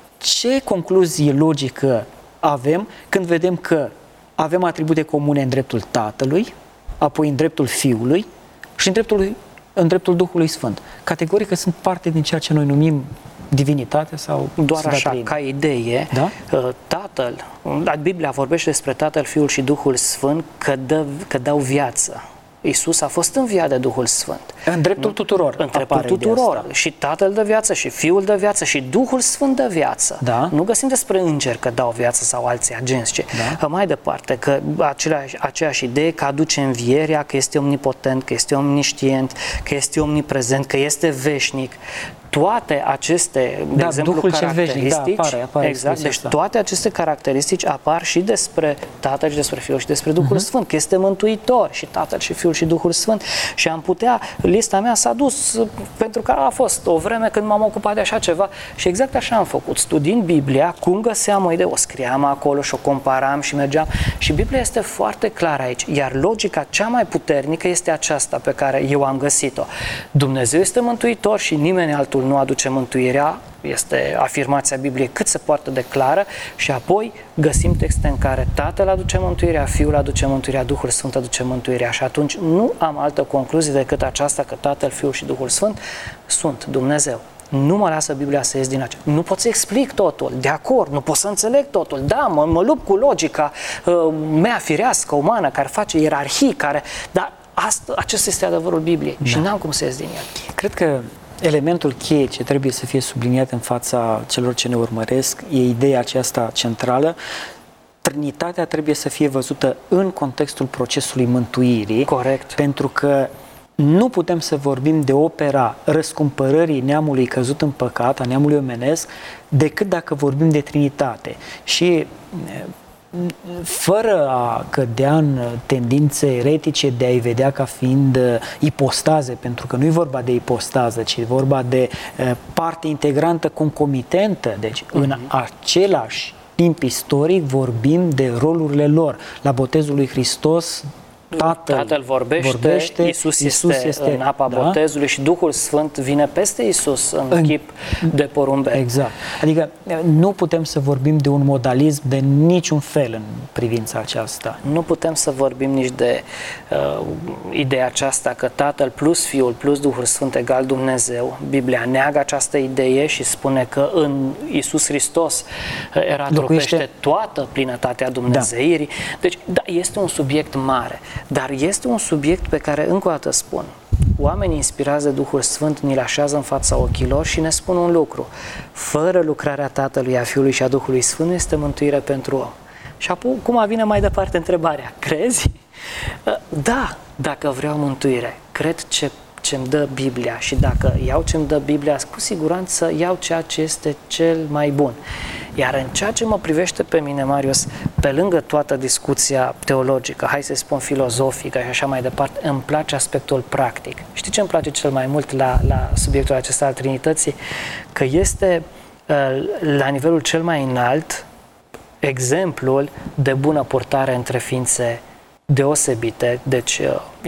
ce concluzie logică avem când vedem că avem atribute comune în dreptul Tatălui, apoi în dreptul Fiului și în dreptul, în dreptul Duhului Sfânt. Categoric că sunt parte din ceea ce noi numim divinitate sau doar Sfânta așa, Treime. ca idee, da? Tatăl, Biblia vorbește despre Tatăl, Fiul și Duhul Sfânt că, dă, că dau viață. Iisus a fost înviat de Duhul Sfânt. În dreptul nu? Tuturor. În dreptul tuturor. Și Tatăl dă viață, și Fiul dă viață, și Duhul Sfânt dă viață. Da. Nu găsim despre îngeri că dau viață sau alții agenți. Ce. Da. Mai departe, că aceleași, aceeași idee că aduce învierea, că este omnipotent, că este omniștient, că este omniprezent, că este veșnic. Toate aceste, de da, exemplu, Duhul caracteristici, cel veșnic, da, apare, apare exact, deci asta. toate aceste caracteristici apar și despre Tatăl și despre Fiul și despre Duhul uh-huh. Sfânt, că este mântuitor și Tatăl și Fiul și Duhul Sfânt. Și am putea, lista mea s-a dus pentru că a fost o vreme când m-am ocupat de așa ceva și exact așa am făcut, studiind Biblia, cum găseam o idee, o scriam acolo și o comparam și mergeam și Biblia este foarte clară aici, iar logica cea mai puternică este aceasta pe care eu am găsit-o. Dumnezeu este mântuitor și nimeni altul nu aduce mântuirea, este afirmația Bibliei cât se poate de clară și apoi găsim texte în care Tatăl aduce mântuirea, Fiul aduce mântuirea, Duhul Sfânt aduce mântuirea și atunci nu am altă concluzie decât aceasta că Tatăl, Fiul și Duhul Sfânt sunt Dumnezeu. Nu mă lasă Biblia să ies din aceea. Nu pot să explic totul, de acord, nu pot să înțeleg totul. Da, mă, mă lupt cu logica uh, mea firească, umană, care face ierarhii, care... Dar asta, acesta este adevărul Bibliei da. Și n-am cum să ies din el. Cred că elementul cheie ce trebuie să fie subliniat în fața celor ce ne urmăresc e ideea aceasta centrală. Trinitatea trebuie să fie văzută în contextul procesului mântuirii. Corect. Pentru că nu putem să vorbim de opera răscumpărării neamului căzut în păcat, a neamului omenesc, decât dacă vorbim de Trinitate. Și fără a cădea în tendințe eretice de a-i vedea ca fiind ipostaze, pentru că nu e vorba de ipostază, ci e vorba de parte integrantă concomitentă, deci uh-huh. în același timp istoric vorbim de rolurile lor. La botezul lui Hristos Tatăl, Tatăl vorbește, vorbește Iisus, Iisus este, este în apa da? botezului și Duhul Sfânt vine peste Iisus în, în chip de porumbel. Exact. Adică nu putem să vorbim de un modalism de niciun fel în privința aceasta. Nu putem să vorbim nici de uh, ideea aceasta că Tatăl plus Fiul plus Duhul Sfânt egal Dumnezeu. Biblia neagă această idee și spune că în Iisus Hristos era trupește toată plinătatea Dumnezeirii. Da. Deci, da, este un subiect mare, dar este un subiect pe care, încă o dată spun, oamenii inspirați de Duhul Sfânt ni-l așează în fața ochilor și ne spun un lucru: fără lucrarea Tatălui, a Fiului și a Duhului Sfânt nu este mântuire pentru om. Și acum vine mai departe întrebarea: crezi? Da, dacă vreau mântuire, cred ce ce-mi dă Biblia și dacă iau ce-mi dă Biblia, cu siguranță iau ceea ce este cel mai bun. Iar în ceea ce mă privește pe mine, Marius, pe lângă toată discuția teologică, hai să spun filozofică și așa mai departe, îmi place aspectul practic. Știi ce îmi place cel mai mult la, la subiectul acesta al Trinității? Că este la nivelul cel mai înalt exemplul de bună purtare între ființe deosebite, deci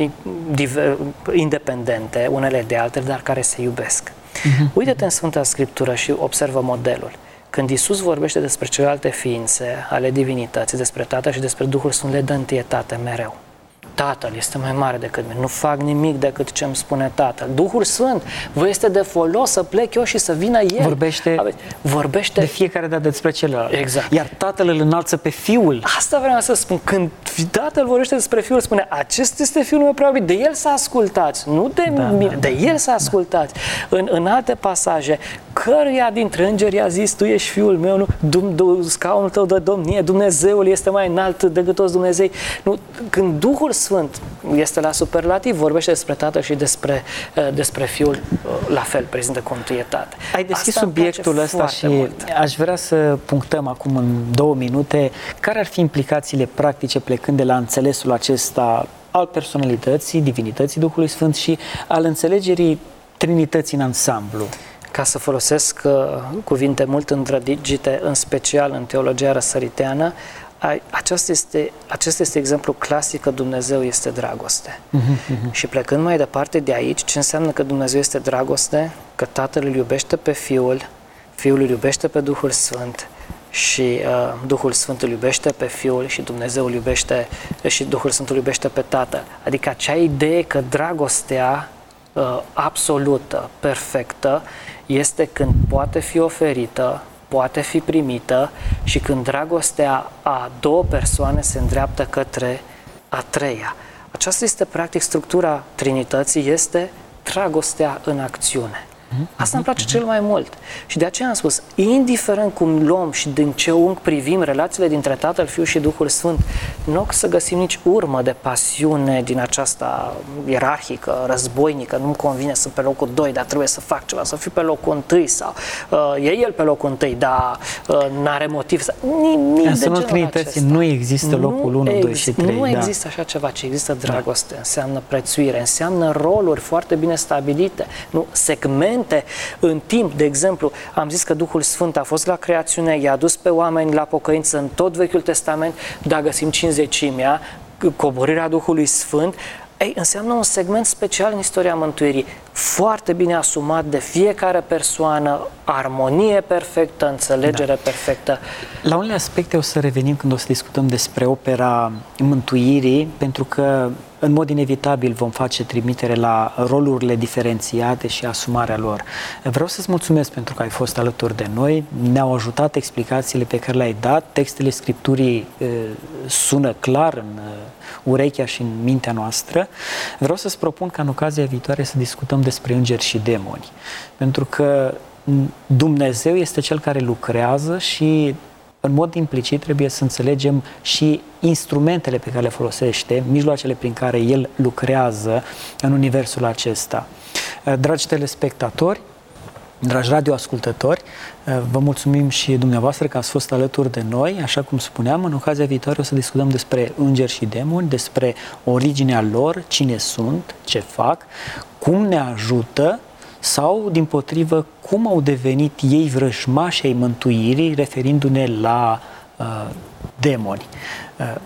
independente unele de altele, dar care se iubesc. Uh-huh. Uită-te în Sfânta Scriptură și observă modelul. Când Iisus vorbește despre celelalte ființe ale divinității, despre Tatăl și despre Duhul Sfânt, le dă întâietate mereu. Tatăl este mai mare decât mine, nu fac nimic decât ce îmi spune Tatăl. Duhul Sfânt, vă este de folos să plec eu și să vină El. Vorbește, Aveți, vorbește de fiecare dată despre celălalt. Exact. Iar Tatăl îl înalță pe Fiul. Asta vreau să spun. Când Tatăl vorbește despre Fiul, spune: acesta este Fiul meu prea iubit, de El să ascultați, nu de da, mine, da, de El să ascultați. Da. În, în alte pasaje, căruia dintre îngeri i-a zis: tu ești Fiul meu, nu? Dum, dum, scaunul tău de domnie, Dumnezeul este mai înalt decât toți Dumnezei. Nu? Când Duhul Sfânt este la superlativ, vorbește despre Tatăl și despre, despre Fiul, la fel, prezintă cu întâietate. Ai deschis asta subiectul ăsta și mult. Aș vrea să punctăm acum în două minute care ar fi implicațiile practice plecând de la înțelesul acesta al personalității, divinității Duhului Sfânt și al înțelegerii Trinității în ansamblu. Ca să folosesc uh, cuvinte mult îndrăgite, în special în teologia răsăriteană, Acesta este, acesta este exemplu clasic că Dumnezeu este dragoste. Uh-huh. Și plecând mai departe de aici, ce înseamnă că Dumnezeu este dragoste? Că Tatăl îl iubește pe Fiul, Fiul îl iubește pe Duhul Sfânt și uh, Duhul Sfânt îl iubește pe Fiul și Dumnezeu îl iubește și Duhul Sfânt îl iubește pe Tatăl. Adică acea idee că dragostea uh, absolută, perfectă, este când poate fi oferită, poate fi primită și când dragostea a două persoane se îndreaptă către a treia. Aceasta este practic structura Trinității, este dragostea în acțiune. Asta îmi place cel mai mult. Și de aceea am spus, indiferent cum luăm și din ce unghi privim relațiile dintre Tatăl, Fiul și Duhul Sfânt, nu o să găsim nici urmă de pasiune din aceasta ierarhică, războinică, nu-mi convine să pe locul doi, dar trebuie să fac ceva, să fiu pe locul întâi sau uh, e el pe locul întâi, dar uh, n-are motiv să... Nimic de genul Trinității nu există locul unu, doi și trei. Nu da. există așa ceva, ci există dragoste, da. Înseamnă prețuire, înseamnă roluri foarte bine stabilite, nu segmente în timp. De exemplu, am zis că Duhul Sfânt a fost la creațiune, i-a dus pe oameni la pocăință în tot Vechiul Testament, dar găsim cincizecimea, coborârea Duhului Sfânt. Ei, înseamnă un segment special în istoria mântuirii, foarte bine asumat de fiecare persoană, armonie perfectă, înțelegere da. perfectă. La unele aspecte o să revenim când o să discutăm despre opera mântuirii, pentru că în mod inevitabil vom face trimitere la rolurile diferențiate și asumarea lor. Vreau să-ți mulțumesc pentru că ai fost alături de noi, ne-au ajutat explicațiile pe care le-ai dat, textele Scripturii e, sună clar în e, urechea și în mintea noastră. Vreau să-ți propun ca în ocazia viitoare să discutăm despre îngeri și demoni, pentru că Dumnezeu este Cel care lucrează și în mod implicit trebuie să înțelegem și instrumentele pe care le folosește, mijloacele prin care El lucrează în universul acesta. Dragi telespectatori, dragi radioascultători, vă mulțumim și dumneavoastră că ați fost alături de noi. Așa cum spuneam, în ocazia viitoare o să discutăm despre îngeri și demoni, despre originea lor, cine sunt, ce fac, cum ne ajută sau, dimpotrivă, cum au devenit ei vrăjmași ai mântuirii, referindu-ne la uh, demoni. Uh,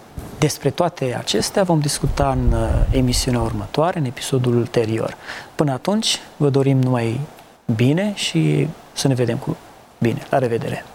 Despre toate acestea vom discuta în emisiunea următoare, în episodul ulterior. Până atunci, vă dorim numai bine și să ne vedem cu bine. La revedere!